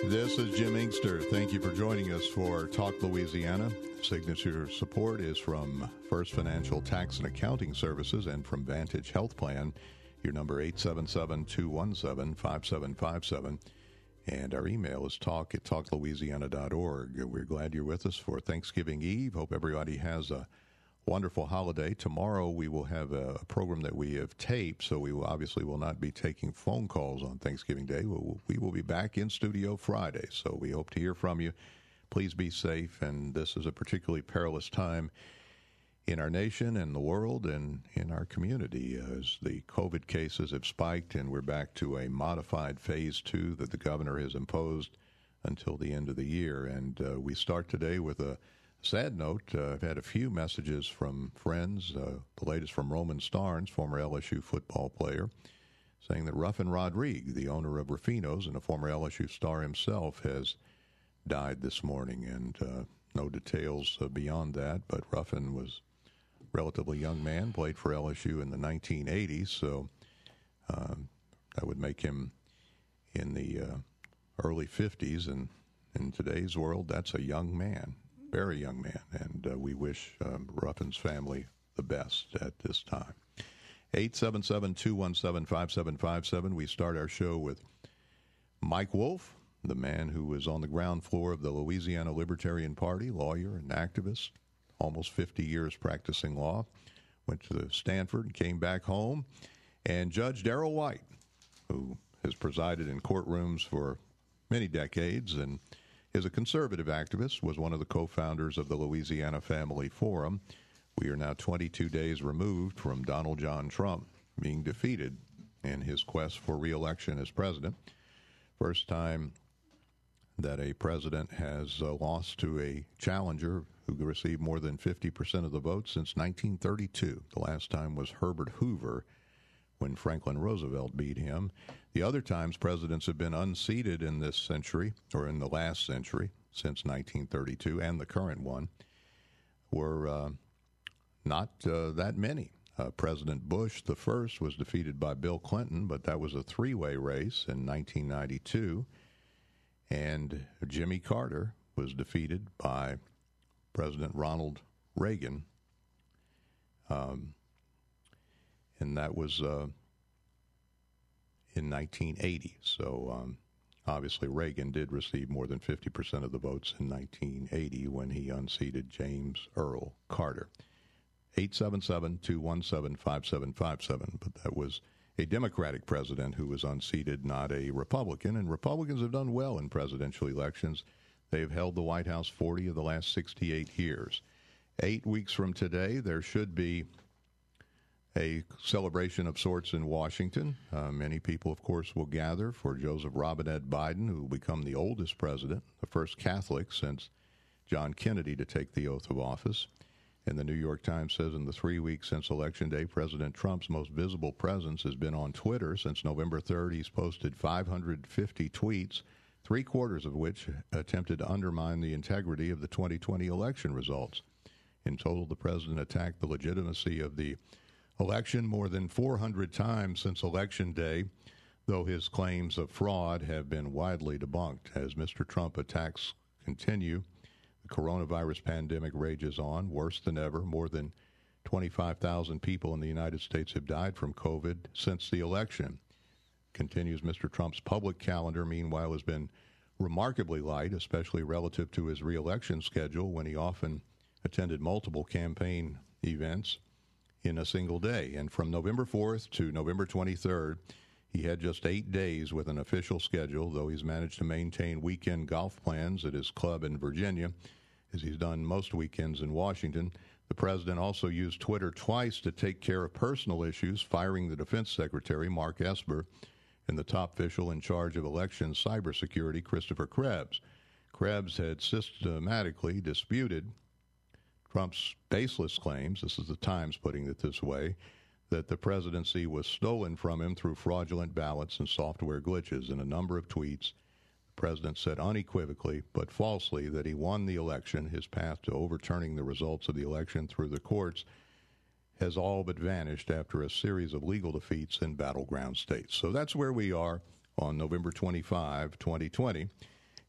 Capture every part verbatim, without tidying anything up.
This is Jim Inkster. Thank you for joining us for Talk Louisiana. Signature support is from First Financial Tax and Accounting Services and from Vantage Health Plan. Your number eight seven seven, two one seven, five seven five seven. And our email is talk at talk louisiana dot org. We're glad you're with us for Thanksgiving Eve. Hope everybody has a wonderful holiday. Tomorrow we will have a program that we have taped, so we will obviously will not be taking phone calls on Thanksgiving Day. We will, we will be back in studio Friday, so we hope to hear from you. Please be safe, and this is a particularly perilous time in our nation and the world and in our community as the COVID cases have spiked and we're back to a modified phase two that the governor has imposed until the end of the year. And uh, we start today with a sad note. Uh, I've had a few messages from friends, uh, the latest from Roman Starnes, former L S U football player, saying that Ruffin Rodrigue, the owner of Ruffino's and a former L S U star himself, has died this morning. And uh, no details uh, beyond that, but Ruffin was relatively young man, played for L S U in the nineteen eighties, so um, that would make him in the uh, early fifties, and in today's world, that's a young man, very young man, and uh, we wish um, Ruffin's family the best at this time. eight seven seven, two one seven, five seven five seven. We start our show with Mike Wolfe, the man who was on the ground floor of the Louisiana Libertarian Party, lawyer and activist, almost fifty years practicing law, went to Stanford, came back home, and Judge Darrell White, who has presided in courtrooms for many decades and is a conservative activist, was one of the co-founders of the Louisiana Family Forum. We are now twenty-two days removed from Donald John Trump being defeated in his quest for re-election as president. First time that a president has uh, lost to a challenger who received more than fifty percent of the vote since nineteen thirty-two. The last time was Herbert Hoover when Franklin Roosevelt beat him. The other times presidents have been unseated in this century, or in the last century, since nineteen thirty-two, and the current one, were uh, not uh, that many. Uh, President Bush the first was defeated by Bill Clinton, but that was a three-way race in nineteen ninety-two. And Jimmy Carter was defeated by President Ronald Reagan, um, and that was uh, in nineteen eighty. So um, obviously Reagan did receive more than fifty percent of the votes in nineteen eighty when he unseated James Earl Carter. eight seven seven, two one seven, five seven five seven, but that was a Democratic president who was unseated, not a Republican, and Republicans have done well in presidential elections. They have held the White House forty of the last sixty-eight years. Eight weeks from today, there should be a celebration of sorts in Washington. Uh, many people, of course, will gather for Joseph Robinette Biden, who will become the oldest president, the first Catholic since John Kennedy to take the oath of office. And the New York Times says in the three weeks since Election Day, President Trump's most visible presence has been on Twitter. Since November third, he's posted five hundred fifty tweets, three-quarters of which attempted to undermine the integrity of the twenty twenty election results. In total, the president attacked the legitimacy of the election more than four hundred times since Election Day, though his claims of fraud have been widely debunked. As Mister Trump attacks continue, the coronavirus pandemic rages on, worse than ever. More than twenty-five thousand people in the United States have died from COVID since the election. Continues Mister Trump's public calendar, meanwhile, has been remarkably light, especially relative to his reelection schedule, when he often attended multiple campaign events in a single day. And from November fourth to November twenty-third, he had just eight days with an official schedule, though he's managed to maintain weekend golf plans at his club in Virginia, as he's done most weekends in Washington. The president also used Twitter twice to take care of personal issues, firing the Defense Secretary, Mark Esper, and the top official in charge of election cybersecurity, Christopher Krebs. Krebs had systematically disputed Trump's baseless claims, this is the Times putting it this way, that the presidency was stolen from him through fraudulent ballots and software glitches. In a number of tweets, the president said unequivocally but falsely that he won the election. His path to overturning the results of the election through the courts has all but vanished after a series of legal defeats in battleground states. So that's where we are on November twenty-fifth, twenty twenty.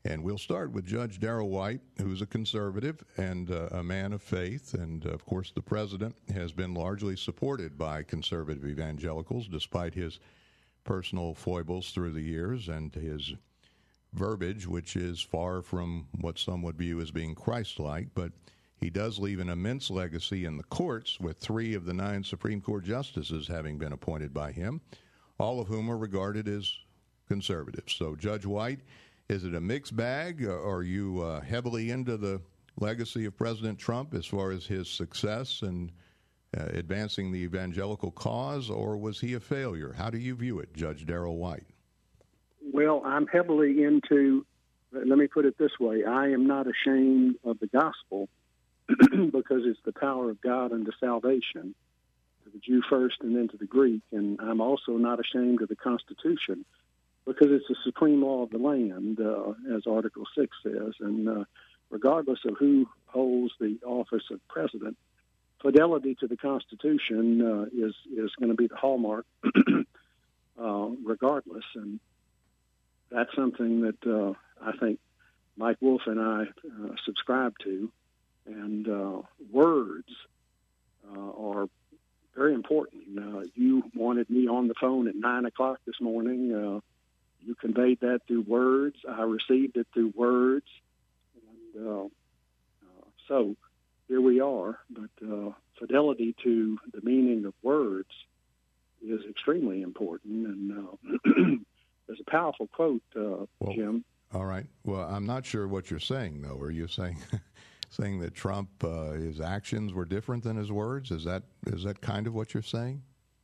And we'll start with Judge Darrell White, who's a conservative and uh, a man of faith. And, of course, the president has been largely supported by conservative evangelicals, despite his personal foibles through the years and his verbiage, which is far from what some would view as being Christ-like. But he does leave an immense legacy in the courts, with three of the nine Supreme Court justices having been appointed by him, all of whom are regarded as conservatives. So, Judge White, is it a mixed bag? Are you uh, heavily into the legacy of President Trump as far as his success and uh, advancing the evangelical cause, or was he a failure? How do you view it, Judge Darrell White? Well, I'm heavily into, let me put it this way, I am not ashamed of the gospel because it's the power of God unto salvation, to the Jew first and then to the Greek. And I'm also not ashamed of the Constitution, because it's the supreme law of the land, uh, as Article six says. And uh, regardless of who holds the office of president, fidelity to the Constitution uh, is, is going to be the hallmark uh, regardless. And that's something that uh, I think Mike Wolf and I uh, subscribe to. And uh, words uh, are very important. Uh, you wanted me on the phone at nine o'clock this morning. Uh, You conveyed that through words. I received it through words. And uh, uh, so here we are. But uh, fidelity to the meaning of words is extremely important. And uh, there's a powerful quote, uh, well, Jim. All right. Well, I'm not sure what you're saying, though. Are you saying saying that Trump, uh, his actions were different than his words? Is that is that kind of what you're saying?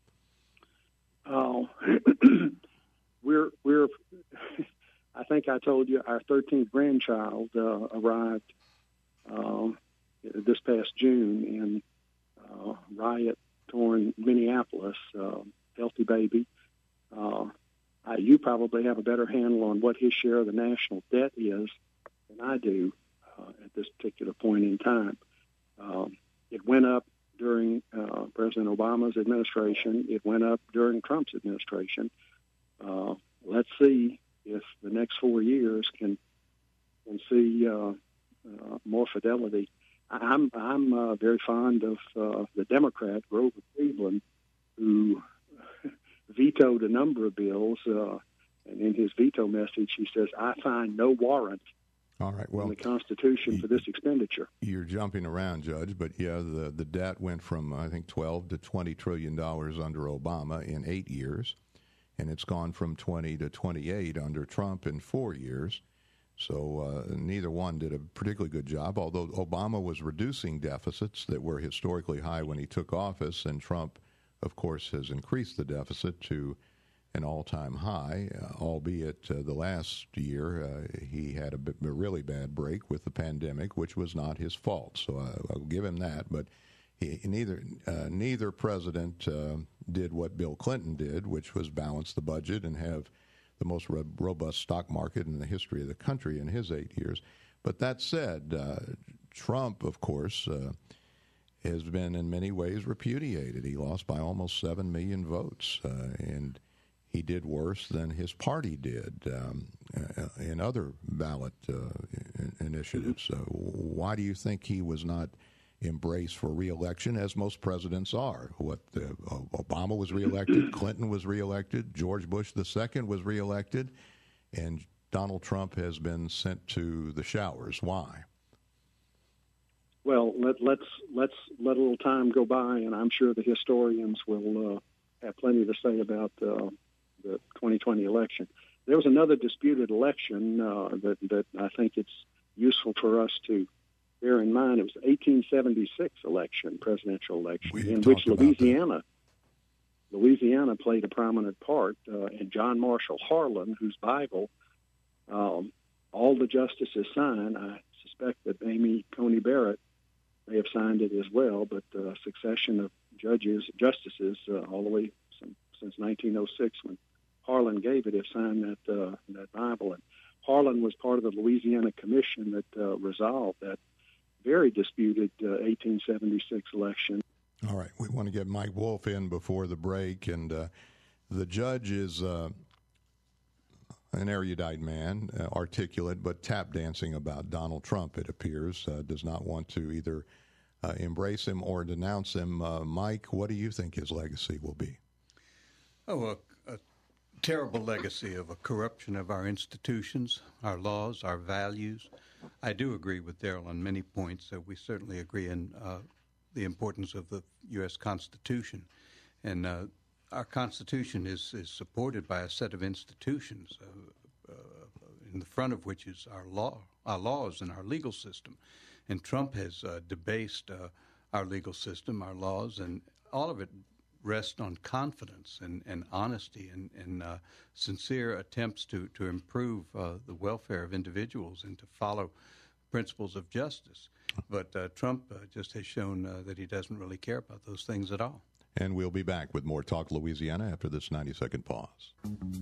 Oh. We're, we're. I think I told you our thirteenth grandchild uh, arrived uh, this past June in uh, riot-torn Minneapolis. Uh, healthy baby. Uh, I, you probably have a better handle on what his share of the national debt is than I do uh, at this particular point in time. Um, it went up during uh, President Obama's administration. It went up during Trump's administration. Uh, let's see if the next four years can can see uh, uh, more fidelity. I'm I'm uh, very fond of uh, the Democrat Grover Cleveland, who vetoed a number of bills, uh, and in his veto message he says, "I find no warrant All right, well, in the Constitution you, for this expenditure." You're jumping around, Judge, but yeah, the the debt went from I think twelve to twenty trillion dollars under Obama in eight years. And it's gone from twenty to twenty-eight under Trump in four years. So uh, neither one did a particularly good job, although Obama was reducing deficits that were historically high when he took office, and Trump, of course, has increased the deficit to an all-time high, uh, albeit uh, the last year uh, he had a, bit, a really bad break with the pandemic, which was not his fault. So I, I'll give him that, but He, neither uh, neither president uh, did what Bill Clinton did, which was balance the budget and have the most ro- robust stock market in the history of the country in his eight years. But that said, uh, Trump, of course, uh, has been in many ways repudiated. He lost by almost seven million votes, uh, and he did worse than his party did um, uh, in other ballot uh, in- initiatives. So why do you think he was not embrace for re-election, as most presidents are? What uh, Obama was re-elected, Clinton was re-elected, George Bush the second was re-elected, and Donald Trump has been sent to the showers. Why? Well, let, let's let's let a little time go by, and I'm sure the historians will uh, have plenty to say about uh, the twenty twenty election. There was another disputed election uh, that that I think it's useful for us to bear in mind. It was the eighteen seventy-six election, presidential election, in which Louisiana, Louisiana played a prominent part. Uh, and John Marshall Harlan, whose Bible um, all the justices signed, I suspect that Amy Coney Barrett may have signed it as well, but a uh, succession of judges, justices, uh, all the way some, since nineteen oh six, when Harlan gave it, have signed that, uh, that Bible. And Harlan was part of the Louisiana Commission that uh, resolved that very disputed uh, eighteen seventy-six election. All right. We want to get Mike Wolf in before the break, and uh, the judge is uh, an erudite man, uh, articulate, but tap dancing about Donald Trump, it appears, uh, does not want to either uh, embrace him or denounce him. Uh, Mike, what do you think his legacy will be? Oh, a, a terrible legacy of a corruption of our institutions, our laws, our values. I do agree with Darrell on many points. Uh, we certainly agree in uh, the importance of the U S Constitution. And uh, our Constitution is, is supported by a set of institutions, uh, uh, in the front of which is our law, our laws and our legal system. And Trump has uh, debased uh, our legal system, our laws, and all of it rests on confidence and, and honesty and, and uh, sincere attempts to, to improve uh, the welfare of individuals and to follow principles of justice. But uh, Trump uh, just has shown uh, that he doesn't really care about those things at all. And we'll be back with more Talk Louisiana after this ninety-second pause.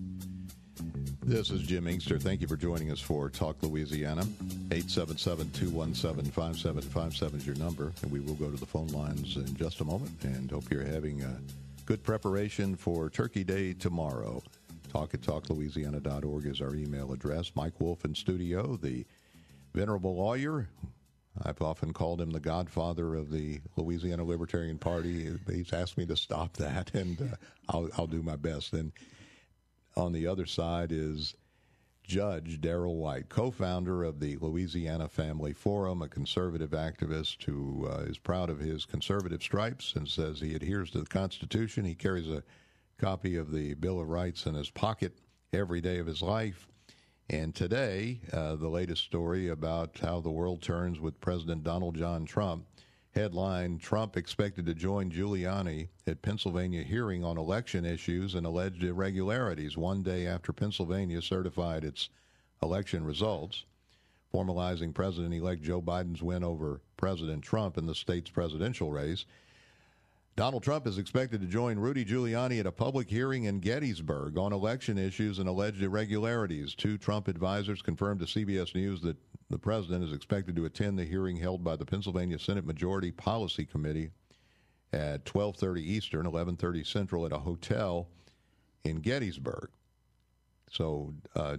This is Jim Inkster. Thank you for joining us for Talk Louisiana. eight seven seven, two one seven, five seven five seven is your number, and we will go to the phone lines in just a moment, and hope you're having a good preparation for Turkey Day tomorrow. Talk at talk louisiana dot org is our email address. Mike Wolf in studio, the venerable lawyer. I've often called him the godfather of the Louisiana Libertarian Party. He's asked me to stop that, and uh, I'll, I'll do my best. And on the other side is Judge Darrell White, co-founder of the Louisiana Family Forum, a conservative activist who uh, is proud of his conservative stripes and says he adheres to the Constitution. He carries a copy of the Bill of Rights in his pocket every day of his life. And today, uh, the latest story about how the world turns with President Donald John Trump. Headline, Trump expected to join Giuliani at Pennsylvania hearing on election issues and alleged irregularities one day after Pennsylvania certified its election results, formalizing President-elect Joe Biden's win over President Trump in the state's presidential race. Donald Trump is expected to join Rudy Giuliani at a public hearing in Gettysburg on election issues and alleged irregularities. Two Trump advisors confirmed to C B S News that the president is expected to attend the hearing held by the Pennsylvania Senate Majority Policy Committee at twelve thirty Eastern, eleven thirty Central at a hotel in Gettysburg. So uh,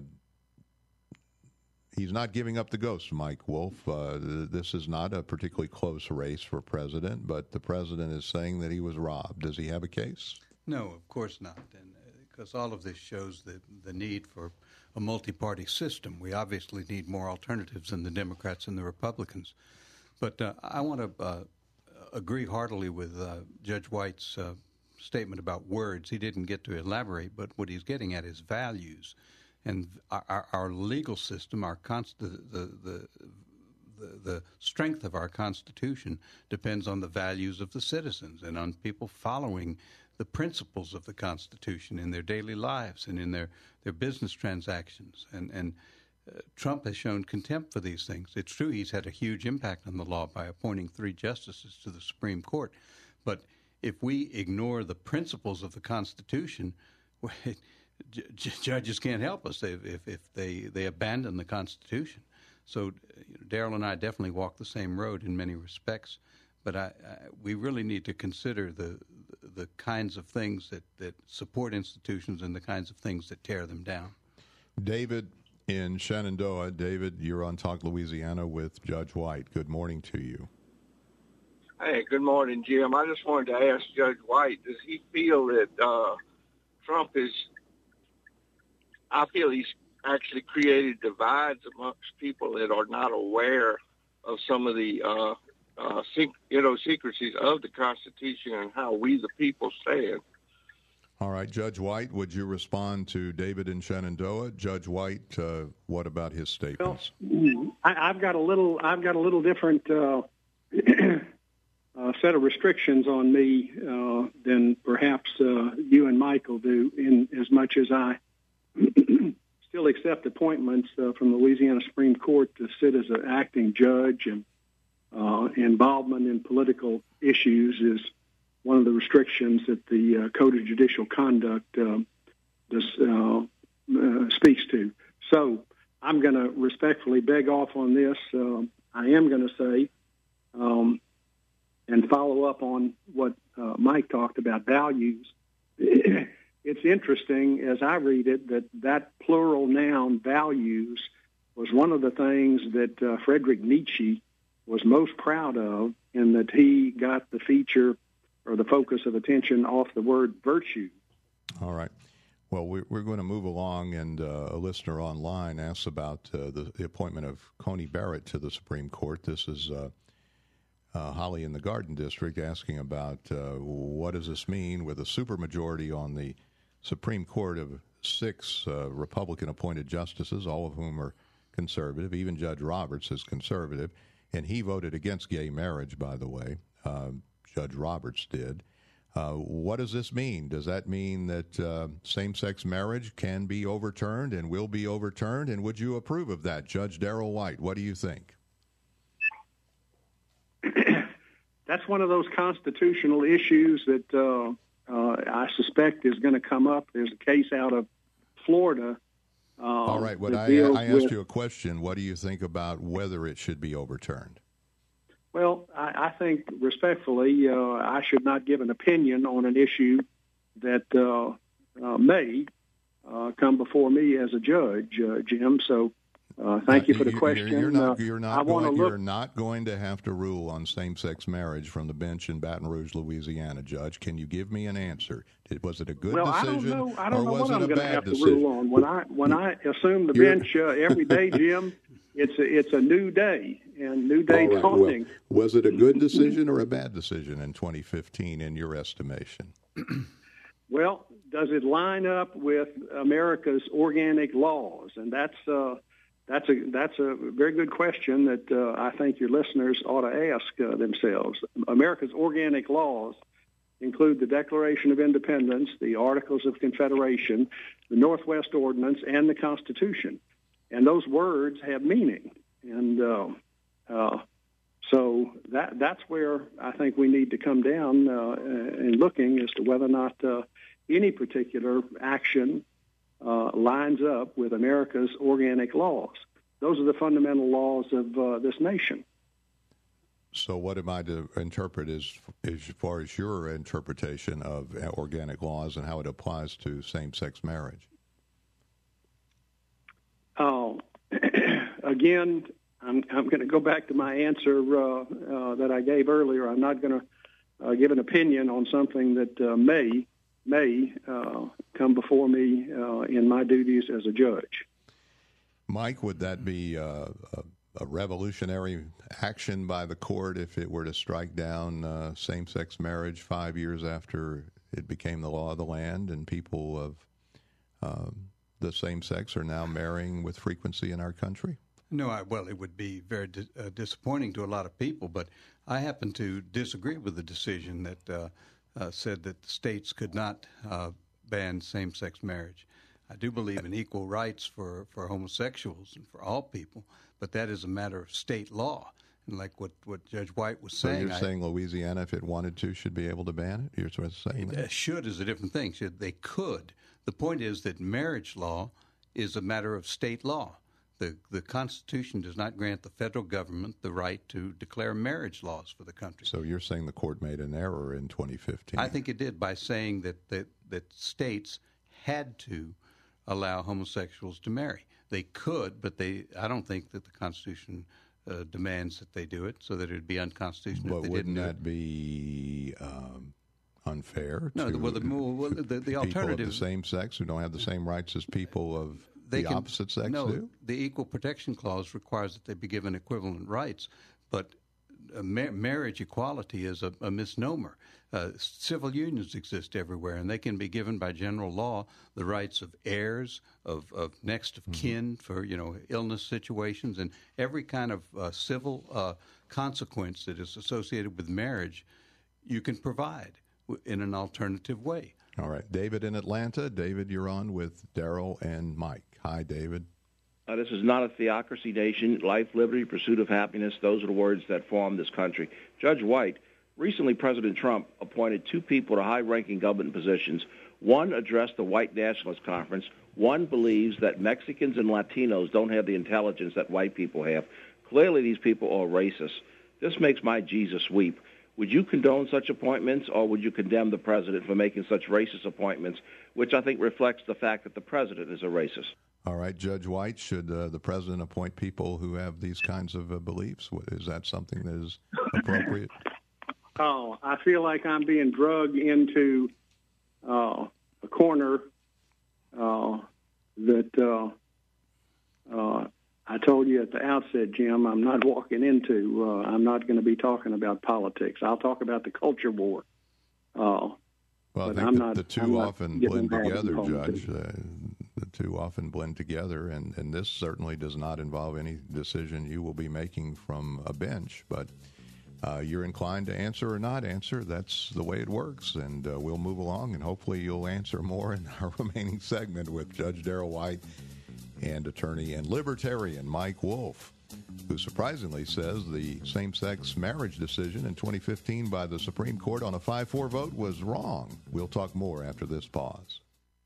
he's not giving up the ghost, Mike Wolf. Uh, this is not a particularly close race for president, but the president is saying that he was robbed. Does he have a case? No, of course not, and because all of this shows the, the need for a multi-party system. We obviously need more alternatives than the Democrats and the Republicans. But uh, I want to uh, agree heartily with uh, Judge White's uh, statement about words. He didn't get to elaborate, but what he's getting at is values. And our, our legal system, our const- the, the, the, the, the strength of our Constitution depends on the values of the citizens and on people following the principles of the Constitution in their daily lives and in their, their business transactions. And, and uh, Trump has shown contempt for these things. It's true he's had a huge impact on the law by appointing three justices to the Supreme Court. But if we ignore the principles of the Constitution, well, it, J- judges can't help us if, if, if they, they abandon the Constitution. So you know, Darrell and I definitely walk the same road in many respects, but I, I, we really need to consider the the kinds of things that, that support institutions and the kinds of things that tear them down. David in Shenandoah. David, you're on Talk Louisiana with Judge White. Good morning to you. Hey, good morning, Jim. I just wanted to ask Judge White, does he feel that uh, Trump is I feel he's actually created divides amongst people that are not aware of some of the, uh, uh, sec- you know, secrecies of the Constitution and how we, the people, stand. All right, Judge White, would you respond to David in Shenandoah? Judge White, uh, what about his statements? Well, I, I've got a little, I've got a little different uh, uh, set of restrictions on me uh, than perhaps uh, you and Michael do. In as much as I still accept appointments uh, from the Louisiana Supreme Court to sit as an acting judge, and uh, involvement in political issues is one of the restrictions that the uh, Code of Judicial Conduct uh, does, uh, uh, speaks to. So I'm going to respectfully beg off on this. Uh, I am going to say um, and follow up on what uh, Mike talked about, values. It it's interesting as I read it that that plural noun values was one of the things that uh, Friedrich Nietzsche was most proud of, in that he got the feature or the focus of attention off the word virtue. All right. Well, we're, we're going to move along, and uh, a listener online asks about uh, the, the appointment of Coney Barrett to the Supreme Court. This is uh, uh, Holly in the Garden District asking about uh, what does this mean with a supermajority on the Supreme Court of six uh, Republican-appointed justices, all of whom are conservative. Even Judge Roberts is conservative, and he voted against gay marriage, by the way. Uh, Judge Roberts did. Uh, what does this mean? Does that mean that uh, same-sex marriage can be overturned and will be overturned? And would you approve of that? Judge Darrell White, what do you think? That's one of those constitutional issues that uh, uh, I suspect is going to come up. There's a case out of Florida. Uh, All right, what I, I asked with, you a question. What do you think about whether it should be overturned? Well, I, I think respectfully, uh, I should not give an opinion on an issue that uh, uh, may uh, come before me as a judge, uh, Jim. So uh, thank uh, you for the you're, question. You're not, you're, not going, look, you're not going to have to rule on same-sex marriage from the bench in Baton Rouge, Louisiana, Judge. Can you give me an answer? Did, was it a good well, decision, I don't know, I don't or know was what it I'm a going to bad have decision? to rule on. When I when I assume the bench uh, every day, Jim, it's a, it's a new day, and new day right. dawning. Well, was it a good decision or a bad decision in twenty fifteen, in your estimation? Well, does it line up with America's organic laws? And that's uh, that's a that's a very good question that uh, I think your listeners ought to ask uh, themselves. America's organic laws include the Declaration of Independence, the Articles of Confederation, the Northwest Ordinance, and the Constitution. And those words have meaning. And uh, uh, so that that's where I think we need to come down uh, in looking as to whether or not uh, any particular action uh, lines up with America's organic laws. Those are the fundamental laws of uh, this nation. So what am I to interpret as, as far as your interpretation of organic laws and how it applies to same-sex marriage? Oh, again, I'm, I'm going to go back to my answer uh, uh, that I gave earlier. I'm not going to uh, give an opinion on something that uh, may may uh, come before me uh, in my duties as a judge. Mike, would that be uh, a, a revolutionary action by the court if it were to strike down uh, same-sex marriage five years after it became the law of the land and people of um, the same sex are now marrying with frequency in our country? No, I, well, it would be very di- uh, disappointing to a lot of people, but I happen to disagree with the decision that uh, uh, said that the states could not uh, ban same-sex marriage. I do believe in equal rights for, for homosexuals and for all people, but that is a matter of state law. And like what, what Judge White was saying. So you're I, saying Louisiana, if it wanted to, should be able to ban it? You're sort of saying that? Should is a different thing. Should, they could. The point is that marriage law is a matter of state law. The the Constitution does not grant the federal government the right to declare marriage laws for the country. So you're saying the court made an error in twenty fifteen? I think it did by saying that, that, that states had to allow homosexuals to marry. They could, but they. I don't think that the Constitution uh, demands that they do it, so that it would be unconstitutional but if they didn't do it. Wouldn't that be um, unfair no, to, well, the, well, the, the people alternative, of the same sex who don't have the same rights as people of they the can, opposite sex no, do? The Equal Protection Clause requires that they be given equivalent rights, but uh, ma- marriage equality is a, a misnomer. Uh, civil unions exist everywhere, and they can be given by general law the rights of heirs, of, of next of kin mm-hmm. for, you know, illness situations, and every kind of uh, civil uh, consequence that is associated with marriage you can provide w- in an alternative way. All right. David in Atlanta. David, you're on with Darrell and Mike. Hi, David. Uh, this is not a theocracy nation. Life, liberty, pursuit of happiness, those are the words that form this country. Judge White, recently President Trump appointed two people to high-ranking government positions. One addressed the White Nationalist Conference. One believes that Mexicans and Latinos don't have the intelligence that white people have. Clearly, these people are racist. This makes my Jesus weep. Would you condone such appointments, or would you condemn the president for making such racist appointments, which I think reflects the fact that the president is a racist? All right, Judge White, should uh, the president appoint people who have these kinds of uh, beliefs? Is that something that is appropriate? Oh, I feel like I'm being drugged into uh, a corner uh, that uh, uh, I told you at the outset, Jim, I'm not walking into. Uh, I'm not going to be talking about politics. I'll talk about the culture war. Uh, well, I think the, not, the two I'm often blend together, Judge. Uh, the two often blend together, and, and this certainly does not involve any decision you will be making from a bench. But uh, you're inclined to answer or not answer. That's the way it works, and uh, we'll move along, and hopefully you'll answer more in our remaining segment with Judge Darrell White and attorney and libertarian Mike Wolf, who surprisingly says the same-sex marriage decision in twenty fifteen by the Supreme Court on a five four vote was wrong. We'll talk more after this pause.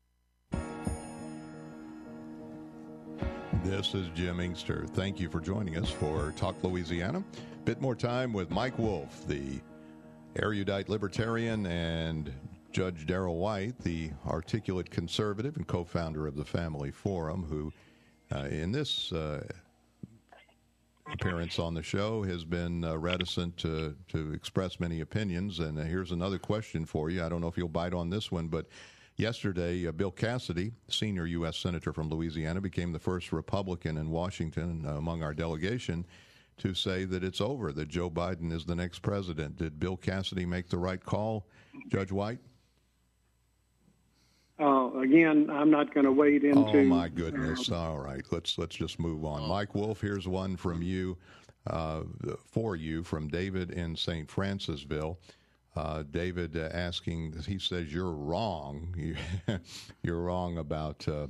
This is Jim Inkster. Thank you for joining us for Talk Louisiana. Bit more time with Mike Wolf, the erudite libertarian, and Judge Darrell White, the articulate conservative and co-founder of the Family Forum, who uh, in this uh, appearance on the show has been uh, reticent to, to express many opinions. And uh, here's another question for you. I don't know if you'll bite on this one, but yesterday, uh, Bill Cassidy, senior U S Senator from Louisiana, became the first Republican in Washington uh, among our delegation to say that it's over, that Joe Biden is the next president. Did Bill Cassidy make the right call, Judge White? Uh, again, I'm not going to wade into. Oh my goodness! Uh, All right, let's let's just move on. Mike Wolf, here's one from you, uh, for you from David in Saint Francisville. Uh, David uh, asking, he says you're wrong. You're wrong about uh,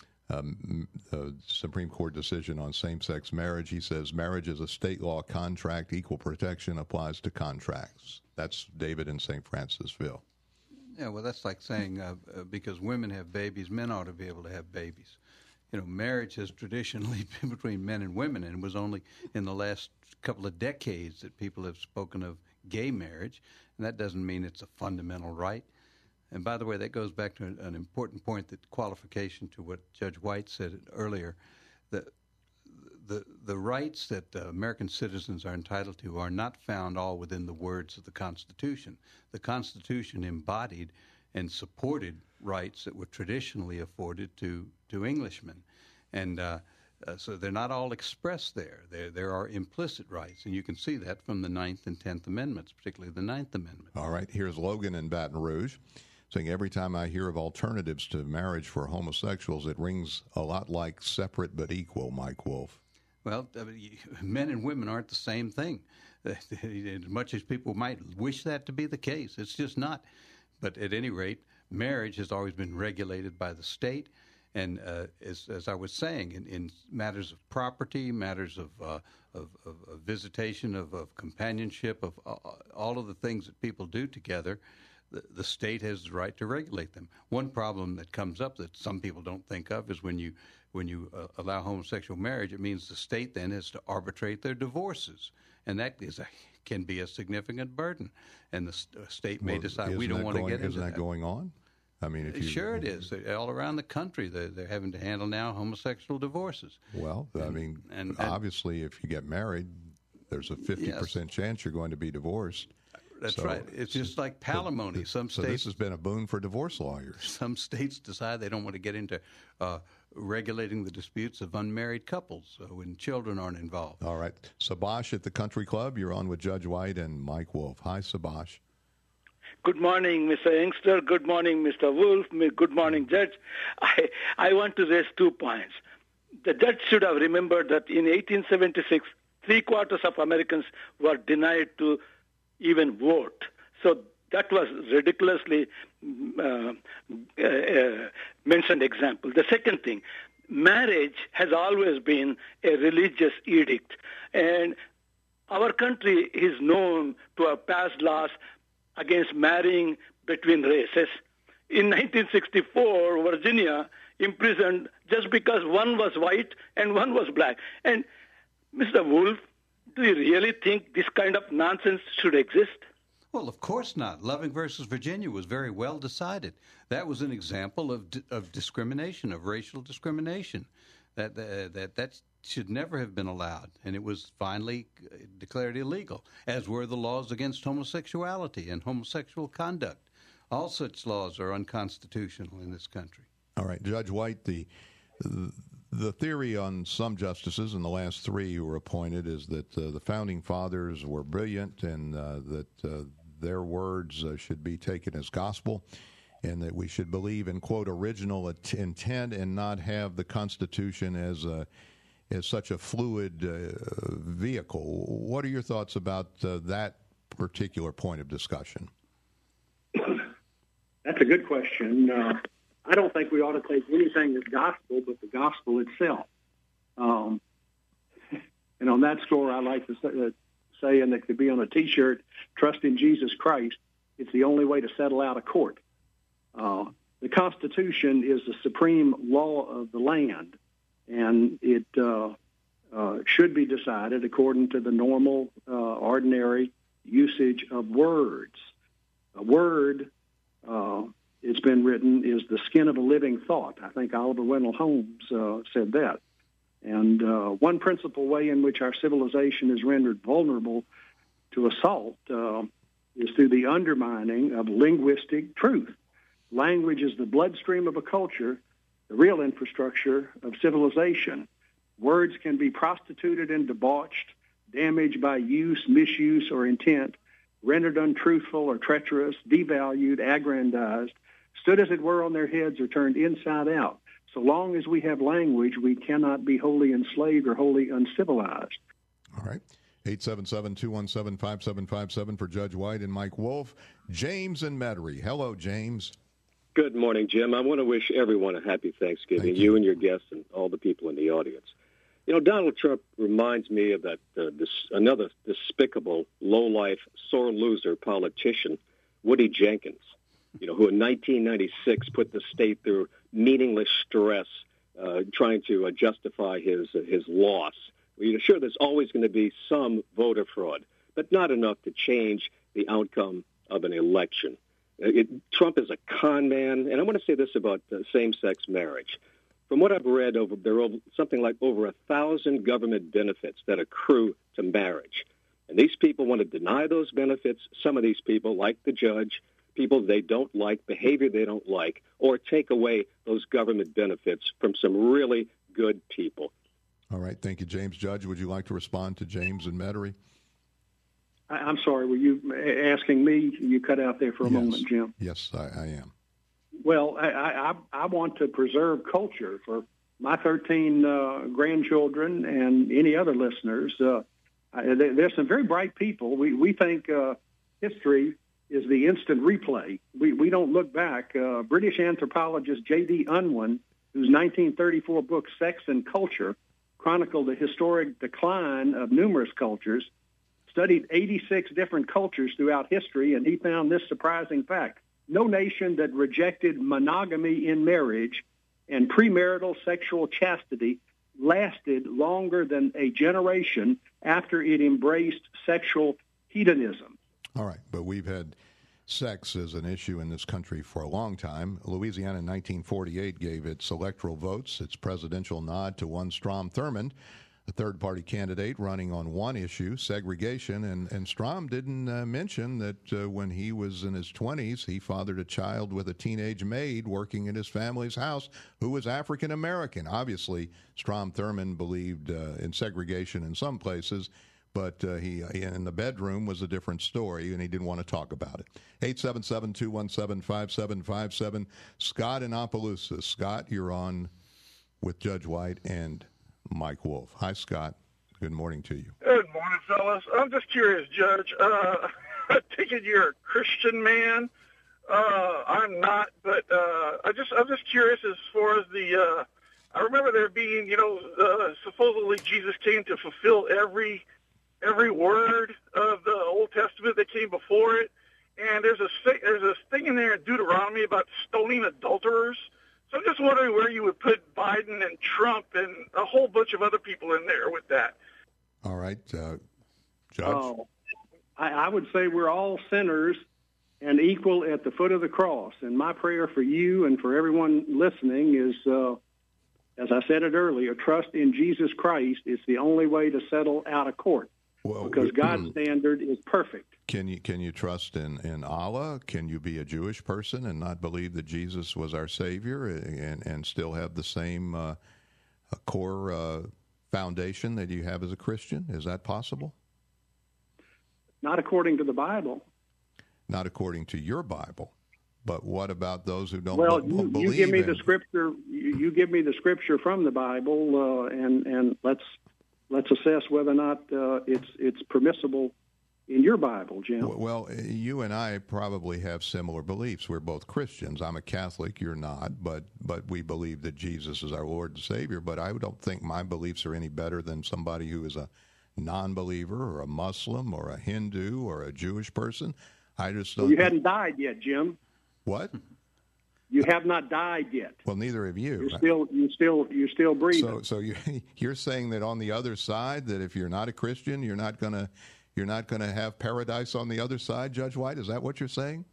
um, the Supreme Court decision on same-sex marriage. He says marriage is a state law contract. Equal protection applies to contracts. That's David in Saint Francisville. Yeah, well, that's like saying uh, uh, because women have babies, men ought to be able to have babies. You know, marriage has traditionally been between men and women, and it was only in the last couple of decades that people have spoken of gay marriage, and that doesn't mean it's a fundamental right. And by the way, that goes back to an, an important point, that qualification to what Judge White said earlier. The the the rights that uh, American citizens are entitled to are not found all within the words of the Constitution. The Constitution embodied and supported rights that were traditionally afforded to, to Englishmen. And uh, uh, so they're not all expressed there. There there are implicit rights, and you can see that from the Ninth and Tenth Amendments, particularly the Ninth Amendment. All right, here's Logan in Baton Rouge saying, every time I hear of alternatives to marriage for homosexuals, it rings a lot like separate but equal, Mike Wolf. Well, men and women aren't the same thing. As much as people might wish that to be the case, it's just not. But at any rate, marriage has always been regulated by the state. And uh, as, as I was saying, in, in matters of property, matters of, uh, of, of, of visitation, of, of companionship, of uh, all of the things that people do together, the, the state has the right to regulate them. One problem that comes up that some people don't think of is when you when you uh, allow homosexual marriage, it means the state then has to arbitrate their divorces, and that is a, can be a significant burden. And the st- state may well, decide we don't want going, to get into isn't that. that going on? I mean, if you, sure it is. All around the country, they're, they're having to handle now homosexual divorces. Well, I mean, and, and, obviously, if you get married, there's a fifty percent yes. chance you're going to be divorced. That's so, right. It's just like palimony. Some so states, this has been a boon for divorce lawyers. Some states decide they don't want to get into uh, regulating the disputes of unmarried couples uh, when children aren't involved. All right. Sabash at the Country Club. You're on with Judge White and Mike Wolf. Hi, Sabash. Good morning, Mister Inkster. Good morning, Mister Wolf. Good morning, Judge. I, I want to raise two points. The judge should have remembered that in eighteen seventy-six, three-quarters of Americans were denied to even vote. So that was ridiculously uh, uh, mentioned example. The second thing, marriage has always been a religious edict. And our country is known to have passed laws against marrying between races. In nineteen sixty-four, Virginia imprisoned just because one was white and one was black. And Mister Wolf, do you really think this kind of nonsense should exist? Well, of course not. Loving versus Virginia was very well decided. That was an example of of discrimination, of racial discrimination. That that that, that should never have been allowed, and it was finally declared illegal, as were the laws against homosexuality and homosexual conduct. All such laws are unconstitutional in this country. All right, Judge White, the the theory on some justices, and the last three who were appointed, is that uh, the Founding Fathers were brilliant and uh, that uh, their words uh, should be taken as gospel, and that we should believe in, quote, original intent and not have the Constitution as a as such a fluid uh, vehicle. What are your thoughts about uh, that particular point of discussion? That's a good question. Uh, I don't think we ought to take anything as gospel but the gospel itself. Um, and on that score, I like to say, uh, say, and it could be on a T-shirt, trust in Jesus Christ. It's the only way to settle out a court. Uh, the Constitution is the supreme law of the land, and it uh, uh, should be decided according to the normal, uh, ordinary usage of words. A word, uh, it's been written, is the skin of a living thought. I think Oliver Wendell Holmes uh, said that. And uh, one principal way in which our civilization is rendered vulnerable to assault uh, is through the undermining of linguistic truth. Language is the bloodstream of a culture, the real infrastructure of civilization. Words can be prostituted and debauched, damaged by use, misuse, or intent, rendered untruthful or treacherous, devalued, aggrandized, stood as it were on their heads or turned inside out. So long as we have language, we cannot be wholly enslaved or wholly uncivilized. All right. eight seven seven, two one seven, five seven five seven for Judge White and Mike Wolf. James in Metairie. Hello, James. Good morning, Jim. I want to wish everyone a happy Thanksgiving, Thank you. you and your guests and all the people in the audience. You know, Donald Trump reminds me of that uh, this another despicable, low-life, sore loser politician, Woody Jenkins, you know, who in nineteen ninety-six put the state through meaningless stress, uh, trying to uh, justify his uh, his loss. You know, sure, there's always going to be some voter fraud, but not enough to change the outcome of an election. It, Trump is a con man, and I want to say this about uh, same-sex marriage. From what I've read, over there are something like over a thousand government benefits that accrue to marriage. And these people want to deny those benefits. Some of these people, like the judge, people they don't like, behavior they don't like, or take away those government benefits from some really good people. All right. Thank you, James. Judge, would you like to respond to James in Metairie? I'm sorry, were you asking me? You cut out there for a yes. moment, Jim. Yes, I, I am. Well, I, I, I want to preserve culture for my thirteen uh, grandchildren and any other listeners. Uh, I, there's some very bright people. We, we think uh, history is the instant replay. We, we don't look back. Uh, British anthropologist J D Unwin, whose nineteen thirty-four book, Sex and Culture, chronicled the historic decline of numerous cultures, studied eighty-six different cultures throughout history, and he found this surprising fact. No nation that rejected monogamy in marriage and premarital sexual chastity lasted longer than a generation after it embraced sexual hedonism. All right, but we've had sex as an issue in this country for a long time. Louisiana in nineteen forty-eight gave its electoral votes, its presidential nod to one Strom Thurmond, a third-party candidate running on one issue, segregation, and, and Strom didn't uh, mention that uh, when he was in his twenties, he fathered a child with a teenage maid working in his family's house who was African-American. Obviously, Strom Thurmond believed uh, in segregation in some places, but uh, he in the bedroom was a different story, and he didn't want to talk about it. eight seven seven, two one seven, five seven five seven. Scott in Opelousas. Scott, you're on with Judge White and Mike Wolf. Hi, Scott. Good morning to you. Good morning, fellas. I'm just curious, Judge. Uh, I take it you're a Christian man. Uh, I'm not, but uh, I just I'm just curious as far as the. Uh, I remember there being, you know, uh, supposedly Jesus came to fulfill every every word of the Old Testament that came before it, and there's a there's a thing in there in Deuteronomy about stoning adulterers. So I'm just wondering where you would put Biden and Trump and a whole bunch of other people in there with that. All right, uh, Judge. Oh, I, I would say we're all sinners and equal at the foot of the cross. And my prayer for you and for everyone listening is, uh, as I said it earlier, trust in Jesus Christ is the only way to settle out of court. Well, because God's standard is perfect. Can you can you trust in, in Allah? Can you be a Jewish person and not believe that Jesus was our Savior and, and still have the same uh, core uh, foundation that you have as a Christian? Is that possible? Not according to the Bible. Not according to your Bible. But what about those who don't well, b- you, believe? You give me in... the scripture. You, you give me the scripture from the Bible, uh, and and let's let's assess whether or not uh, it's it's permissible in your Bible, Jim. Well, you and I probably have similar beliefs. We're both Christians. I'm a Catholic. You're not, but but we believe that Jesus is our Lord and Savior. But I don't think my beliefs are any better than somebody who is a non-believer or a Muslim or a Hindu or a Jewish person. I just don't. Well, you hadn't died yet, Jim. What? You have not died yet. Well, neither have you. You're still, you still, you're still breathing. So, so you, you're saying that on the other side, that if you're not a Christian, you're not gonna, you're not gonna have paradise on the other side, Judge White. Is that what you're saying?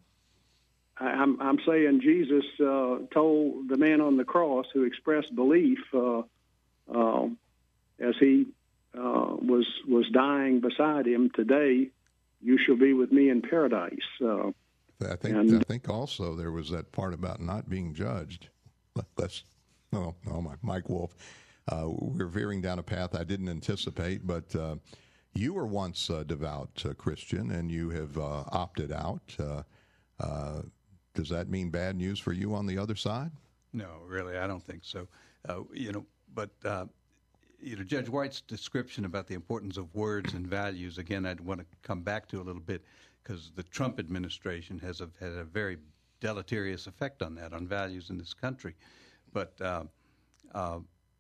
I, I'm, I'm saying Jesus uh, told the man on the cross who expressed belief uh, uh, as he uh, was was dying beside him, today you shall be with me in paradise. Uh, I think and, I think also there was that part about not being judged. Let's no no Mike, Mike Wolf. Uh, we're veering down a path I didn't anticipate, but uh, you were once a devout uh, Christian and you have uh, opted out. Uh, uh, does that mean bad news for you on the other side? No, really, I don't think so. Uh, you know, but uh, you know, Judge White's description about the importance of words and values. Again, I'd want to come back to a little bit, because the Trump administration has a, had a very deleterious effect on that, on values in this country. But uh, uh,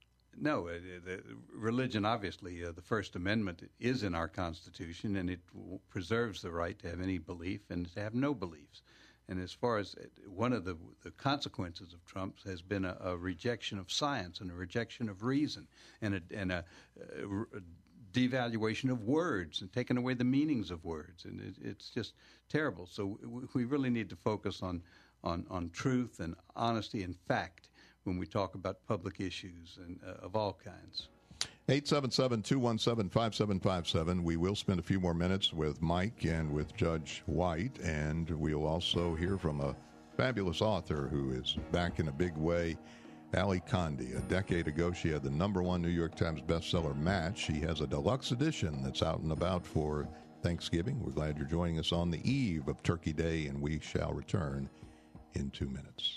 no, uh, the religion, obviously, uh, the First Amendment is in our Constitution, and it w- preserves the right to have any belief and to have no beliefs. And as far as one of the, the consequences of Trump has been a, a rejection of science and a rejection of reason and a, and a, a, a devaluation of words and taking away the meanings of words, and it, it's just terrible. So w- we really need to focus on, on, on truth and honesty and fact when we talk about public issues and uh, of all kinds. eight seven seven, two one seven, five seven five seven. We will spend a few more minutes with Mike and with Judge White, and we'll also hear from a fabulous author who is back in a big way, Ali Condie. A decade ago, she had the number one New York Times bestseller, Match. She has a deluxe edition that's out and about for Thanksgiving. We're glad you're joining us on the eve of Turkey Day, and we shall return in two minutes.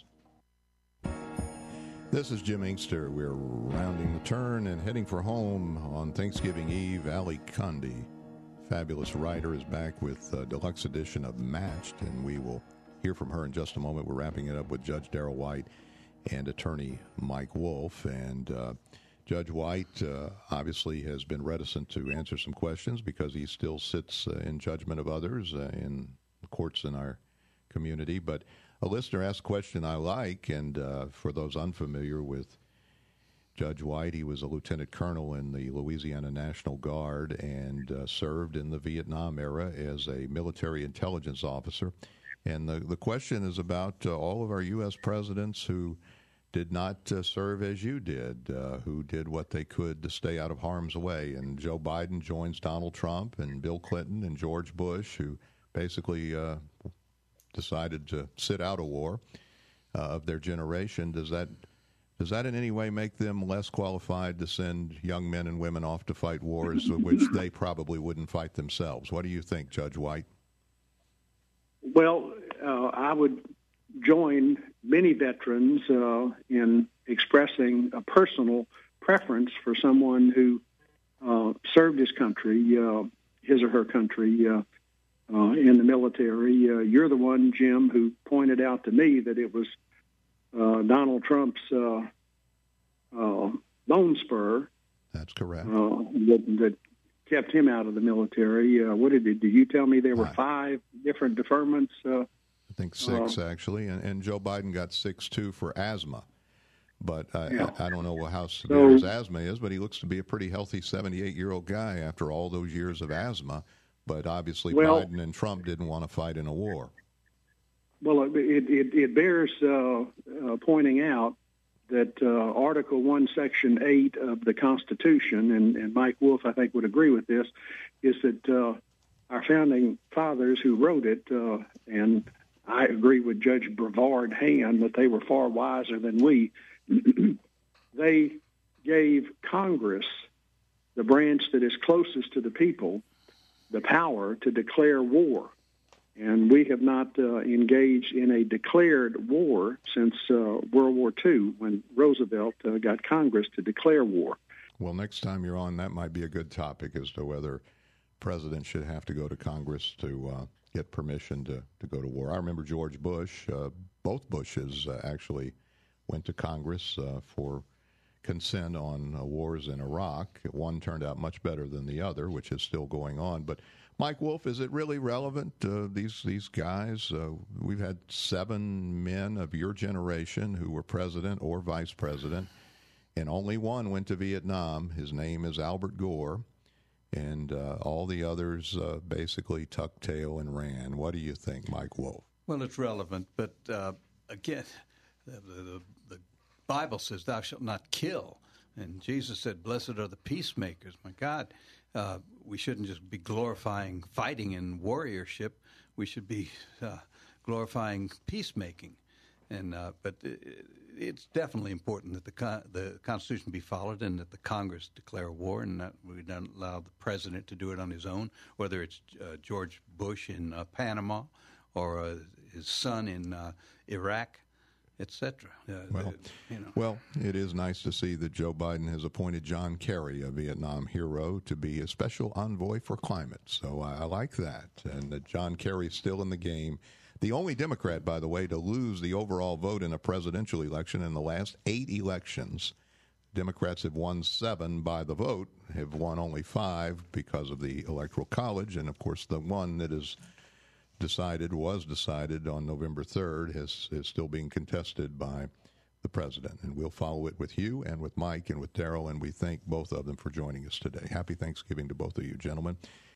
This is Jim Inkster. We're rounding the turn and heading for home on Thanksgiving Eve. Ali Condie, fabulous writer, is back with a deluxe edition of Matched, and we will hear from her in just a moment. We're wrapping it up with Judge Darrell White and attorney Mike Wolf. And uh, Judge White uh, obviously has been reticent to answer some questions because he still sits uh, in judgment of others uh, in the courts in our community. But a listener asked a question I like, and uh, for those unfamiliar with Judge White, he was a lieutenant colonel in the Louisiana National Guard and uh, served in the Vietnam era as a military intelligence officer. And the, the question is about uh, all of our U S presidents who did not uh, serve as you did, uh, who did what they could to stay out of harm's way. And Joe Biden joins Donald Trump and Bill Clinton and George Bush, who basically uh, decided to sit out a war uh, of their generation. Does that does that in any way make them less qualified to send young men and women off to fight wars which they probably wouldn't fight themselves? What do you think, Judge White? Well, uh, I would join many veterans uh, in expressing a personal preference for someone who uh, served his country, uh, his or her country, uh, uh, in the military. Uh, you're the one, Jim, who pointed out to me that it was uh, Donald Trump's uh, uh, bone spur. That's correct. Uh, that, that kept him out of the military. Uh, what did, did you tell me there were five, five different deferments? Uh, I think six, uh, actually, and, and Joe Biden got six, too, for asthma. But I, yeah. I, I don't know how severe so, his asthma is, but he looks to be a pretty healthy seventy-eight-year-old guy after all those years of asthma. but obviously well, Biden and Trump didn't want to fight in a war. Well, it, it, it bears uh, uh, pointing out that uh, Article one, Section eight of the Constitution, and, and Mike Wolf, I think, would agree with this, is that uh, our founding fathers who wrote it, uh, and I agree with Judge Brevard Hand that they were far wiser than we, they gave Congress, the branch that is closest to the people, the power to declare war. And we have not uh, engaged in a declared war since uh, World War Two, when Roosevelt uh, got Congress to declare war. Well, next time you're on, that might be a good topic as to whether presidents should have to go to Congress to uh, get permission to, to go to war. I remember George Bush, uh, both Bushes uh, actually went to Congress uh, for consent on uh, wars in Iraq. One turned out much better than the other, which is still going on. But Mike Wolf, is it really relevant, uh, these these guys? Uh, we've had seven men of your generation who were president or vice president, and only one went to Vietnam. His name is Albert Gore, and uh, all the others uh, basically tucked tail and ran. What do you think, Mike Wolf? Well, it's relevant, but uh, again, the, the, the Bible says, thou shalt not kill. And Jesus said, blessed are the peacemakers. My God, uh, we shouldn't just be glorifying fighting and warriorship. We should be uh, glorifying peacemaking. And uh, but it, it's definitely important that the con- the Constitution be followed and that the Congress declare war, and that we don't allow the president to do it on his own, whether it's uh, George Bush in uh, Panama or uh, his son in uh, Iraq, et cetera. Uh, well, you know. well, it is nice to see that Joe Biden has appointed John Kerry, a Vietnam hero, to be a special envoy for climate. So I, I like that, and that John Kerry is still in the game. The only Democrat, by the way, to lose the overall vote in a presidential election in the last eight elections. Democrats have won seven by the vote, have won only five because of the Electoral College, and, of course, the one that is decided, was decided on November third, is, is still being contested by the president. And we'll follow it with you and with Mike and with Daryl, and we thank both of them for joining us today. Happy Thanksgiving to both of you, gentlemen.